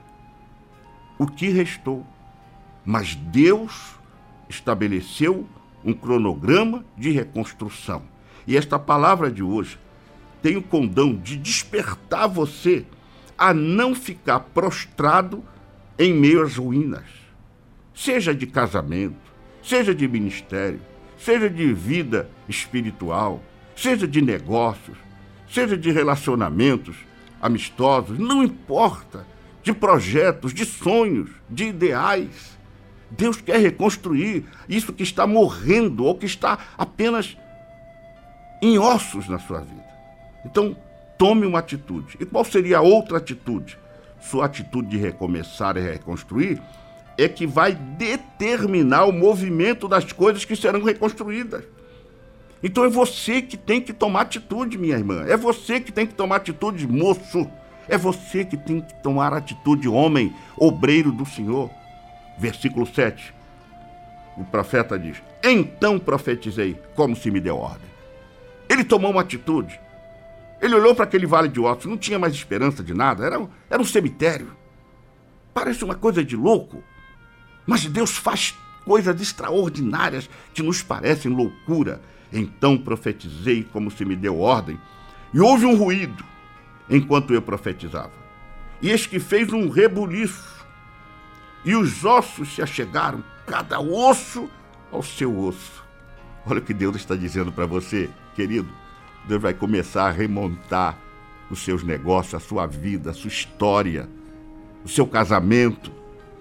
o que restou. Mas Deus estabeleceu um cronograma de reconstrução. E esta palavra de hoje tem o condão de despertar você a não ficar prostrado em meio às ruínas. Seja de casamento, seja de ministério, seja de vida espiritual, seja de negócios, seja de relacionamentos amistosos, não importa, de projetos, de sonhos, de ideais. Deus quer reconstruir isso que está morrendo ou que está apenas em ossos na sua vida. Então, tome uma atitude. E qual seria a outra atitude? Sua atitude de recomeçar e reconstruir é que vai determinar o movimento das coisas que serão reconstruídas. Então é você que tem que tomar atitude, minha irmã. É você que tem que tomar atitude, moço. É você que tem que tomar atitude, homem, obreiro do Senhor. Versículo sete. O profeta diz: então profetizei como se me deu ordem. Ele tomou uma atitude. Ele olhou para aquele vale de ossos, não tinha mais esperança de nada, era um, era um cemitério. Parece uma coisa de louco, mas Deus faz coisas extraordinárias que nos parecem loucura. Então profetizei como se me deu ordem, e houve um ruído enquanto eu profetizava. E eis que fez um rebuliço, e os ossos se achegaram, cada osso ao seu osso. Olha o que Deus está dizendo para você, querido. Deus vai começar a remontar os seus negócios, a sua vida, a sua história, o seu casamento,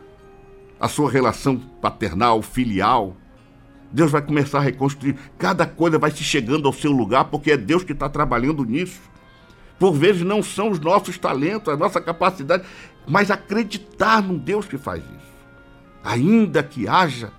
a sua relação paternal, filial. Deus vai começar a reconstruir. Cada coisa vai se chegando ao seu lugar, porque é Deus que está trabalhando nisso. Por vezes não são os nossos talentos, a nossa capacidade, mas acreditar num Deus que faz isso. Ainda que haja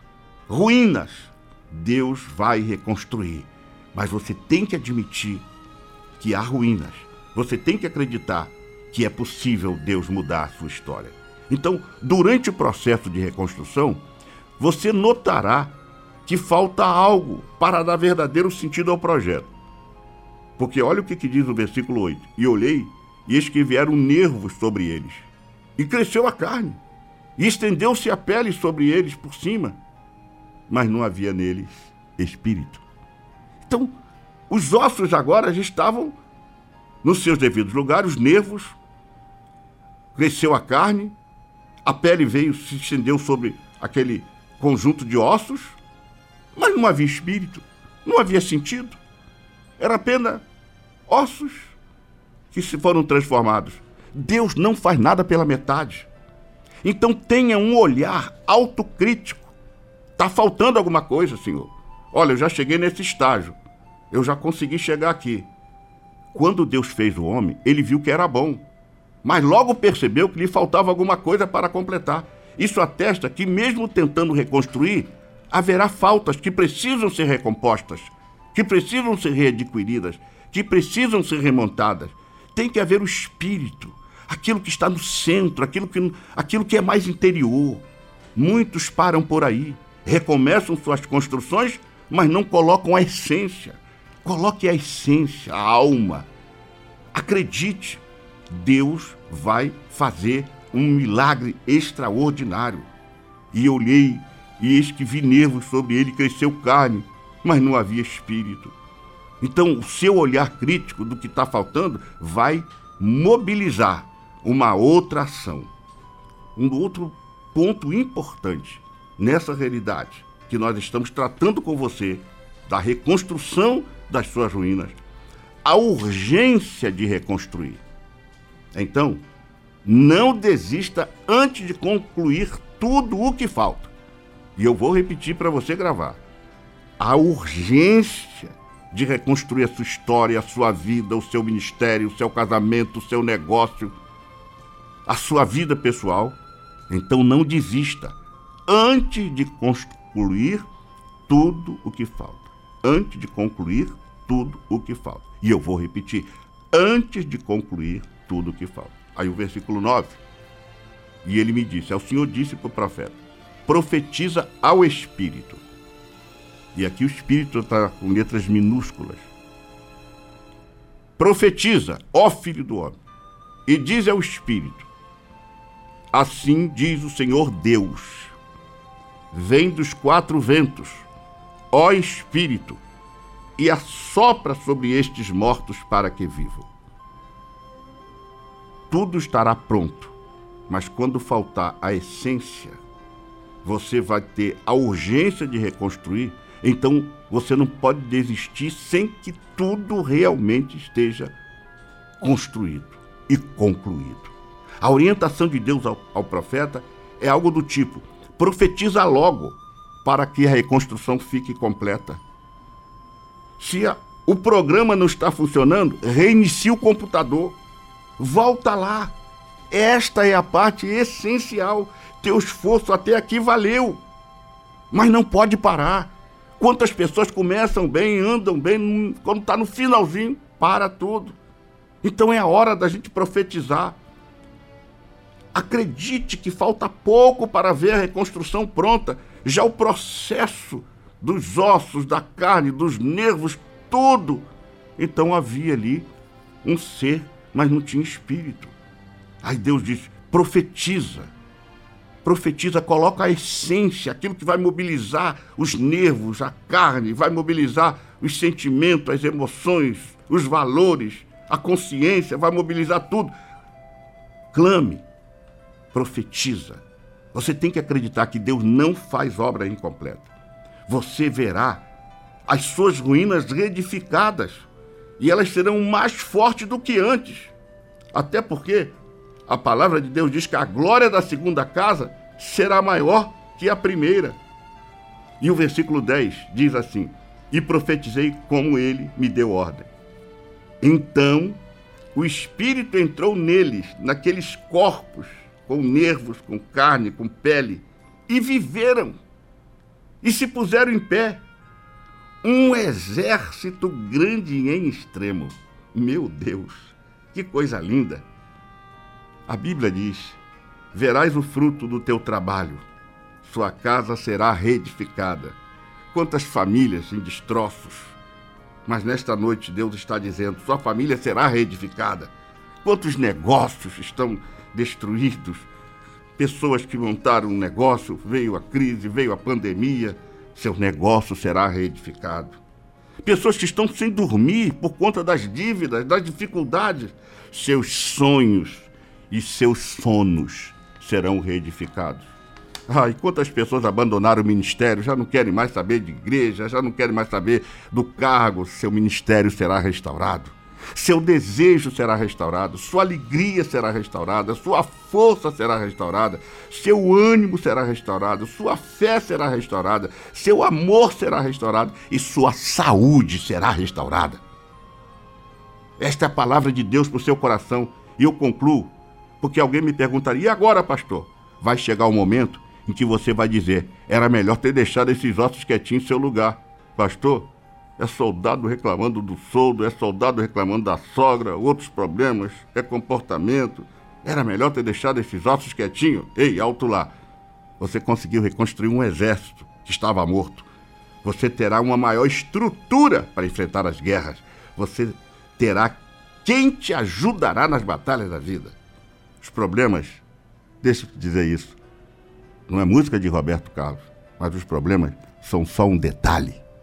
ruínas, Deus vai reconstruir. Mas você tem que admitir que há ruínas. Você tem que acreditar que é possível Deus mudar a sua história. Então, durante o processo de reconstrução, você notará que falta algo para dar verdadeiro sentido ao projeto. Porque olha o que, que diz o versículo oito. E olhei, e eis que vieram nervos sobre eles. E cresceu a carne. E estendeu-se a pele sobre eles por cima. Mas não havia neles espírito. Então, os ossos agora já estavam nos seus devidos lugares, os nervos, cresceu a carne, a pele veio, se estendeu sobre aquele conjunto de ossos, mas não havia espírito, não havia sentido. Era apenas ossos que se foram transformados. Deus não faz nada pela metade. Então tenha um olhar autocrítico. Está faltando alguma coisa, Senhor. Olha, eu já cheguei nesse estágio. Eu já consegui chegar aqui. Quando Deus fez o homem, ele viu que era bom. Mas logo percebeu que lhe faltava alguma coisa para completar. Isso atesta que, mesmo tentando reconstruir, haverá faltas que precisam ser recompostas, que precisam ser readquiridas, que precisam ser remontadas. Tem que haver o espírito, aquilo que está no centro, aquilo que, aquilo que é mais interior. Muitos param por aí, recomeçam suas construções, mas não colocam a essência. Coloque a essência, a alma. Acredite, Deus vai fazer um milagre extraordinário. E eu olhei, e eis que vi nervos sobre ele, cresceu carne, mas não havia espírito. Então, o seu olhar crítico do que está faltando vai mobilizar uma outra ação. Um outro ponto importante nessa realidade que nós estamos tratando com você, da reconstrução das suas ruínas, a urgência de reconstruir. Então, não desista antes de concluir tudo o que falta. E eu vou repetir para você gravar. A urgência de reconstruir a sua história, a sua vida, o seu ministério, o seu casamento, o seu negócio, a sua vida pessoal. Então não desista antes de concluir tudo o que falta. Antes de concluir tudo o que falta. E eu vou repetir, antes de concluir tudo o que falta. Aí o versículo nove, e ele me disse, o Senhor disse para o profeta, profetiza ao Espírito. E aqui o Espírito está com letras minúsculas. Profetiza, ó Filho do homem, e diz ao Espírito, assim diz o Senhor Deus, vem dos quatro ventos, ó Espírito, e assopra sobre estes mortos para que vivam. Tudo estará pronto, mas quando faltar a essência, você vai ter a urgência de reconstruir. Então, você não pode desistir sem que tudo realmente esteja construído e concluído. A orientação de Deus ao, ao profeta é algo do tipo, profetiza logo para que a reconstrução fique completa. Se a, o programa não está funcionando, reinicie o computador, volta lá. Esta é a parte essencial. Teu esforço até aqui valeu, mas não pode parar. Quantas pessoas começam bem, andam bem, quando está no finalzinho, para tudo. Então é a hora da gente profetizar. Acredite que falta pouco para ver a reconstrução pronta. Já o processo dos ossos, da carne, dos nervos, tudo. Então havia ali um ser, mas não tinha espírito. Aí Deus diz, profetiza. Profetiza, coloca a essência, aquilo que vai mobilizar os nervos, a carne, vai mobilizar os sentimentos, as emoções, os valores, a consciência, vai mobilizar tudo. Clame, profetiza. Você tem que acreditar que Deus não faz obra incompleta. Você verá as suas ruínas reedificadas e elas serão mais fortes do que antes. Até porque a palavra de Deus diz que a glória da segunda casa será maior que a primeira. E o versículo dez diz assim, e profetizei como ele me deu ordem. Então o Espírito entrou neles, naqueles corpos, com nervos, com carne, com pele, e viveram, e se puseram em pé, um exército grande em extremo. Meu Deus, que coisa linda! A Bíblia diz, verás o fruto do teu trabalho, sua casa será reedificada. Quantas famílias em destroços, mas nesta noite Deus está dizendo, sua família será reedificada. Quantos negócios estão destruídos, pessoas que montaram um negócio, veio a crise, veio a pandemia, seu negócio será reedificado. Pessoas que estão sem dormir por conta das dívidas, das dificuldades, seus sonhos e seus sonos serão reedificados. Ai, quantas pessoas abandonaram o ministério, já não querem mais saber de igreja, já não querem mais saber do cargo, seu ministério será restaurado. Seu desejo será restaurado, sua alegria será restaurada, sua força será restaurada, seu ânimo será restaurado, sua fé será restaurada, seu amor será restaurado e sua saúde será restaurada. Esta é a palavra de Deus para o seu coração. E eu concluo, porque alguém me perguntaria, e agora, pastor? Vai chegar o momento em que você vai dizer, era melhor ter deixado esses ossos quietinhos em seu lugar. Pastor, é soldado reclamando do soldo, é soldado reclamando da sogra, outros problemas, é comportamento. Era melhor ter deixado esses ossos quietinhos. Ei, alto lá. Você conseguiu reconstruir um exército que estava morto. Você terá uma maior estrutura para enfrentar as guerras. Você terá quem te ajudará nas batalhas da vida. Os problemas, deixa eu te dizer isso, não é música de Roberto Carlos, mas os problemas são só um detalhe.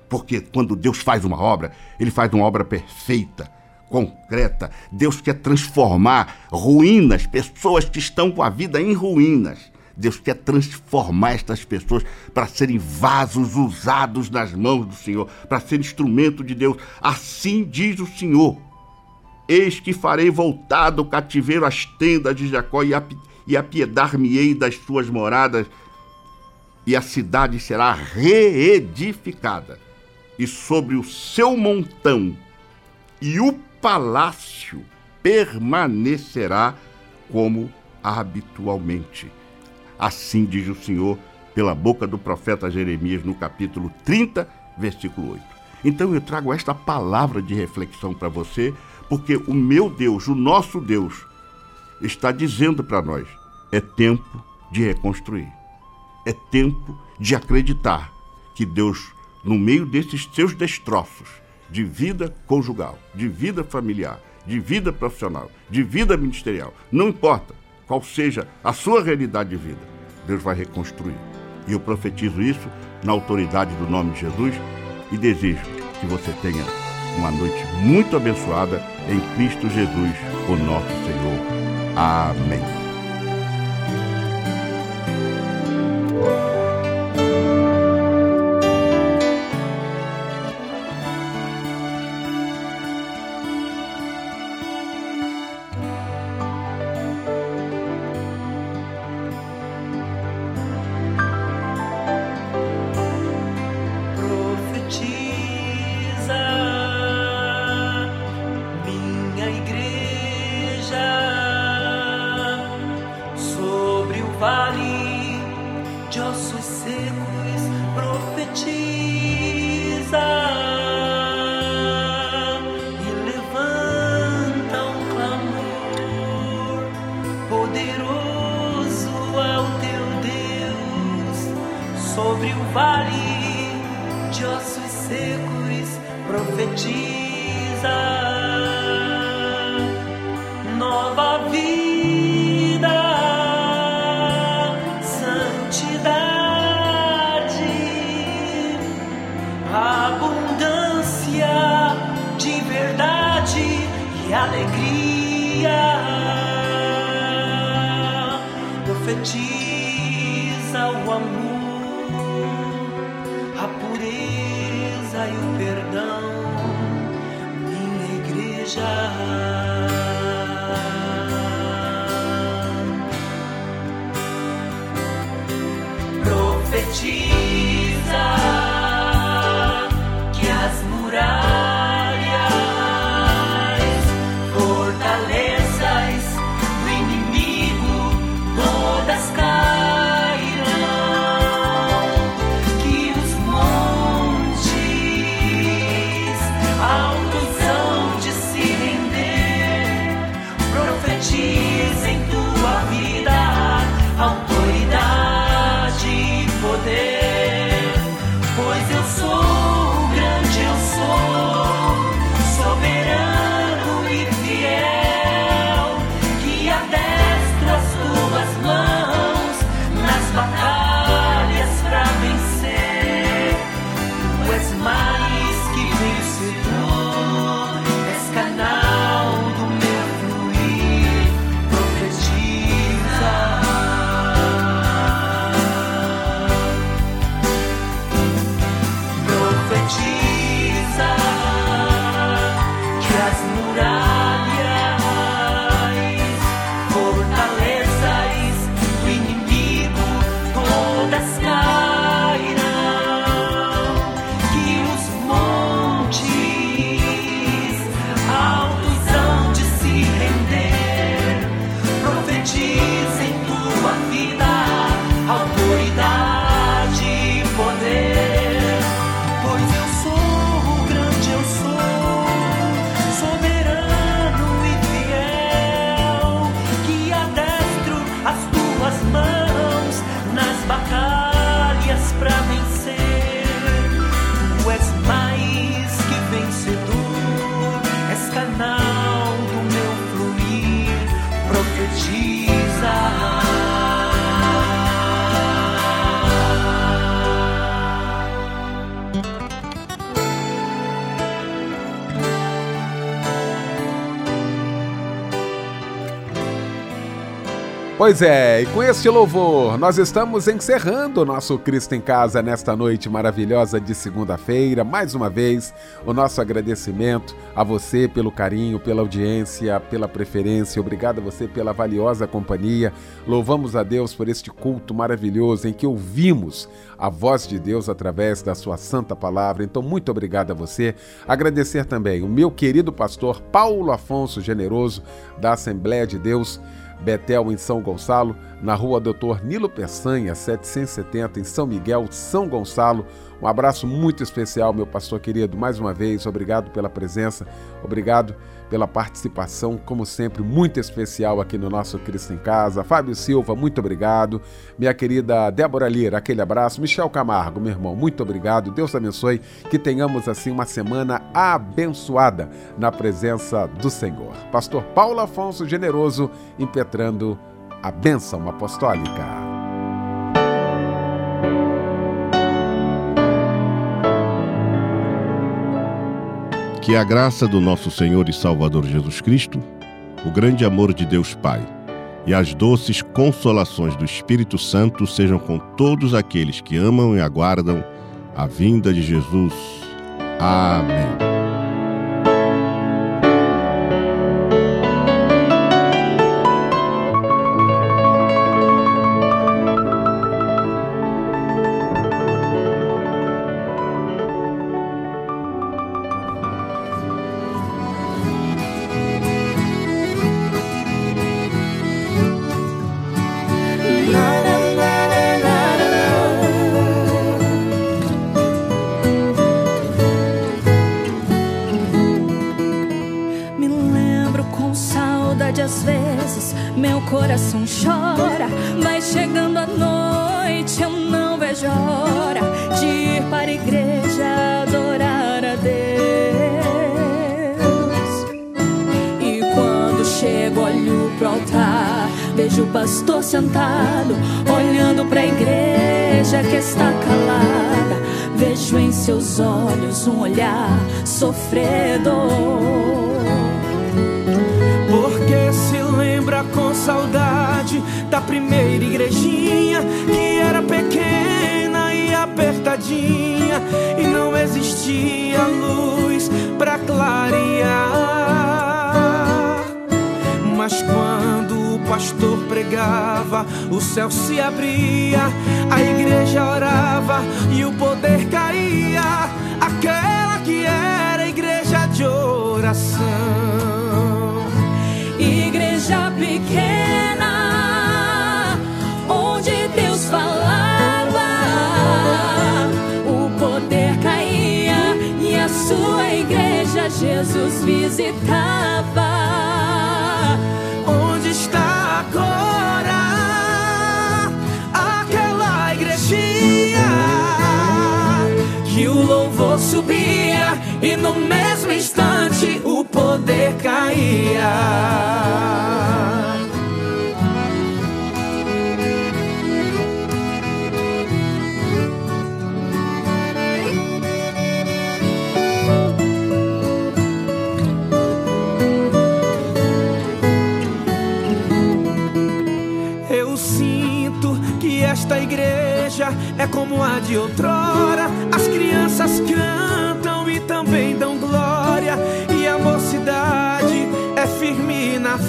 Porque quando Deus faz uma obra, Ele faz uma obra perfeita, concreta. Deus quer transformar ruínas, pessoas que estão com a vida em ruínas. Deus quer transformar estas pessoas para serem vasos usados nas mãos do Senhor, para ser instrumento de Deus. Assim diz o Senhor: eis que farei voltar do cativeiro as tendas de Jacó e, ap- e apiedar-me-ei das suas moradas, e a cidade será reedificada, e sobre o seu montão e o palácio permanecerá como habitualmente. Assim diz o Senhor pela boca do profeta Jeremias no capítulo trinta, versículo oito. Então eu trago esta palavra de reflexão para você, porque o meu Deus, o nosso Deus, está dizendo para nós: é tempo de reconstruir. É tempo de acreditar que Deus, no meio desses seus destroços de vida conjugal, de vida familiar, de vida profissional, de vida ministerial, não importa qual seja a sua realidade de vida, Deus vai reconstruir. E eu profetizo isso na autoridade do nome de Jesus e desejo que você tenha uma noite muito abençoada em Cristo Jesus, o nosso Senhor. Amém. Sobre o vale de ossos secos profetiza nova vida, santidade, abundância de verdade e alegria. Profetiza o amor, e o perdão, minha igreja. Profetiza que as muralhas, fortalezas do inimigo todas cairão, que os montes altos hão de se render Pois é, e com este louvor, nós estamos encerrando o nosso Cristo em Casa nesta noite maravilhosa de segunda-feira. Mais uma vez, o nosso agradecimento a você pelo carinho, pela audiência, pela preferência. Obrigado a você pela valiosa companhia. Louvamos a Deus por este culto maravilhoso em que ouvimos a voz de Deus através da sua santa palavra. Então, muito obrigado a você. Agradecer também o meu querido pastor Paulo Afonso Generoso, da Assembleia de Deus Betel, em São Gonçalo, na rua doutor Nilo Peçanha, setecentos e setenta, em São Miguel, São Gonçalo. Um abraço muito especial, meu pastor querido. Mais uma vez, obrigado pela presença, obrigado pela participação, como sempre, muito especial aqui no nosso Cristo em Casa. Fábio Silva, muito obrigado. Minha querida Débora Lira, aquele abraço. Michel Camargo, meu irmão, muito obrigado. Deus abençoe, que tenhamos assim uma semana abençoada na presença do Senhor. Pastor Paulo Afonso Generoso, impetrando a bênção apostólica. Que a graça do nosso Senhor e Salvador Jesus Cristo, o grande amor de Deus Pai e as doces consolações do Espírito Santo sejam com todos aqueles que amam e aguardam a vinda de Jesus. Amém. Coração chora, vai chegando a noite, eu não vejo a hora de ir para a igreja adorar a Deus. E quando chego, olho pro altar, vejo o pastor sentado, olhando para a igreja que está calada. Vejo em seus olhos um olhar sofredor. Porque se lembra com saudade da primeira igrejinha, que era pequena e apertadinha, e não existia luz pra clarear. Mas quando o pastor pregava, o céu se abria, a igreja orava e o poder caía. Aquela que era a igreja de oração. Igreja pequena, onde Deus falava, o poder caía e a sua igreja Jesus visitava. Onde está agora aquela igrejinha que o louvor subia e no mesmo instante o poder caía? Eu sinto que esta igreja é como a de outrora. As crianças cantam e também dão glória, e a mocidade é firme na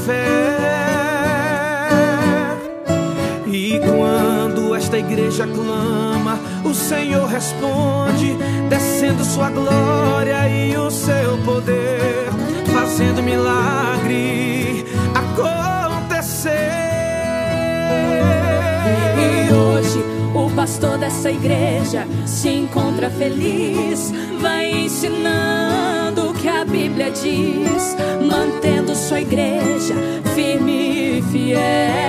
fé. E quando esta igreja clama, o Senhor responde, descendo sua glória e o seu poder, fazendo milagre acontecer. E hoje o pastor dessa igreja se encontra feliz, vai ensinando o que a Bíblia diz, mantendo sua igreja firme e fiel.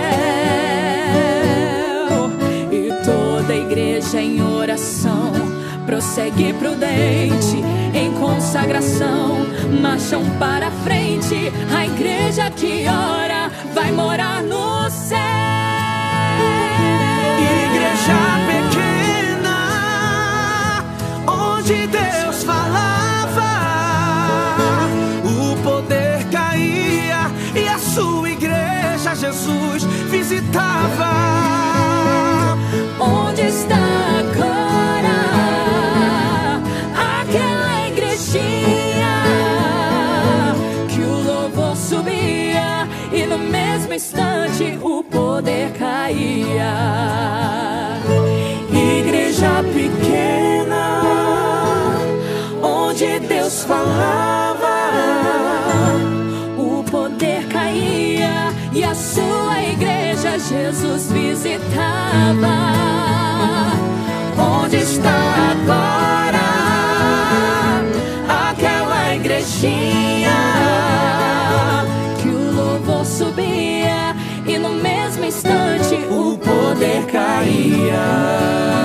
E toda a igreja em oração prossegue prudente, em consagração marcham para frente. A igreja que ora vai morar no céu. Igreja pequena, onde Deus falava, o poder caía e a sua igreja Jesus visitava. visitava. Onde está agora aquela igrejinha que o louvor subia e no mesmo instante o poder caía? Igreja pequena, onde Deus falava, o poder caía e a sua igreja Jesus visitava. Onde está agora aquela igrejinha que o louvor subia e no mesmo instante o poder caía?